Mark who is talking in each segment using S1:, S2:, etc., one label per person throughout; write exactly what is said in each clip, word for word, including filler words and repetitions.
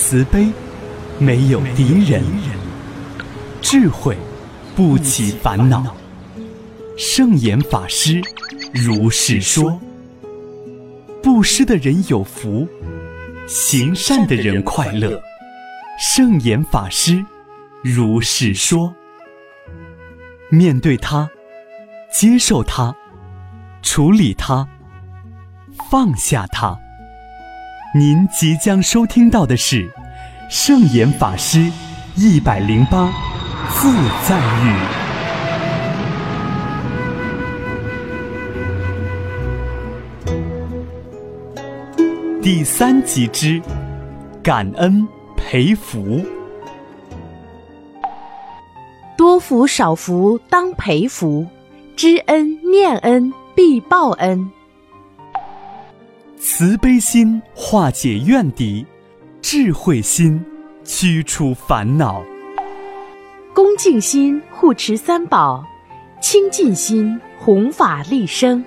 S1: 慈悲，没有敌人；智慧，不起烦恼。圣严法师如是说。布施的人有福，行善的人快乐。圣严法师如是说。面对它，接受它，处理它，放下它。您即将收听到的是圣严法师一百零八自在语。第三集之感恩培福。
S2: 多福少福当培福，知恩念恩必报恩。
S1: 慈悲心化解怨敌，智慧心驱除烦恼。
S2: 恭敬心护持三宝，清净心弘法利生。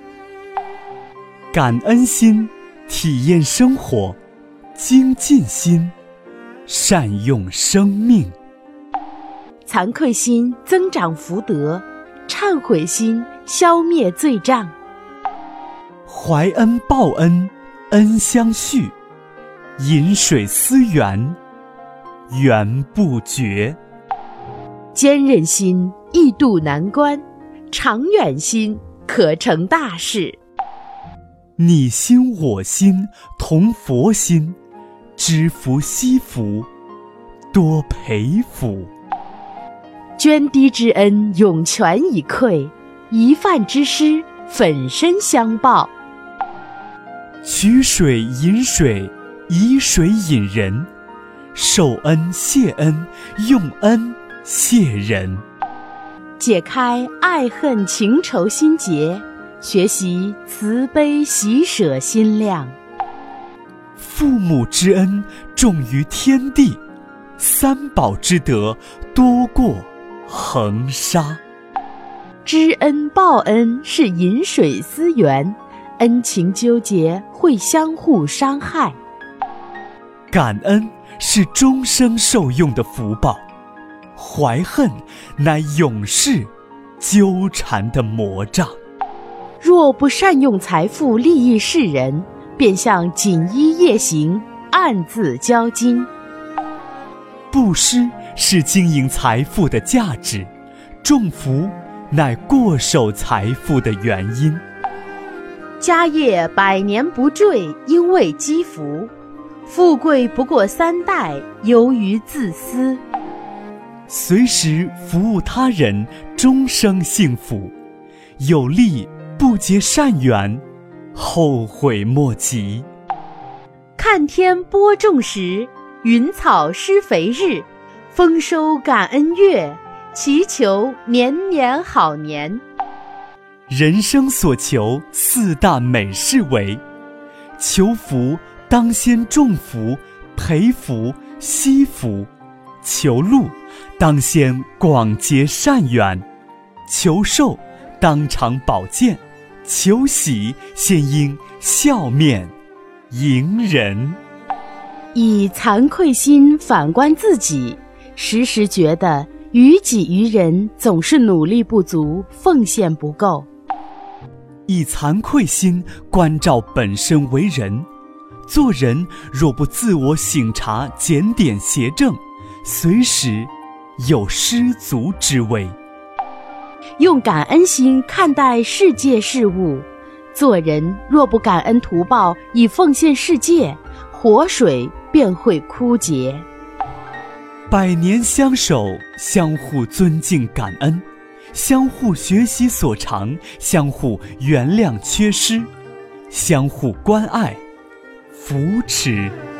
S1: 感恩心体验生活，精进心善用生命。
S2: 惭愧心增长福德，忏悔心消灭罪障。
S1: 怀恩报恩，恩相续；饮水思源，源不绝。
S2: 坚韧心易渡难关，长远心可成大事。
S1: 你心我心同佛心，知福惜福，多培福。
S2: 涓滴之恩涌泉以馈，一饭之施粉身相报。
S1: 取水饮水，以水引人；受恩谢恩，用恩谢人。
S2: 解开爱恨情仇心结，学习慈悲喜舍心量。
S1: 父母之恩重于天地，三宝之德多过恒沙。
S2: 知恩报恩是饮水思源，恩情纠结会相互伤害。
S1: 感恩是终生受用的福报，怀恨乃永世纠缠的魔障。
S2: 若不善用财富利益世人，便像锦衣夜行，暗自交金。
S1: 布施是经营财富的价值，种福乃过手财富的原因。
S2: 家业百年不坠，因为积福；富贵不过三代，由于自私。
S1: 随时服务他人，终生幸福；有力不结善缘，后悔莫及。
S2: 看天播种时，云草施肥日，丰收感恩月，祈求年年好年。
S1: 人生所求四大美事为：求福当先种福，培福惜福；求禄当先广结善缘，求寿当常保健；求喜先应笑面迎人。
S2: 以惭愧心反观自己，时时觉得于己于人总是努力不足，奉献不够。
S1: 以惭愧心关照本身为人，做人若不自我省察检点协正，随时有失足之危。
S2: 用感恩心看待世界事物，做人若不感恩图报以奉献世界，活水便会枯竭。
S1: 百年相守，相互尊敬感恩，相互学习所长，相互原谅缺失，相互关爱扶持。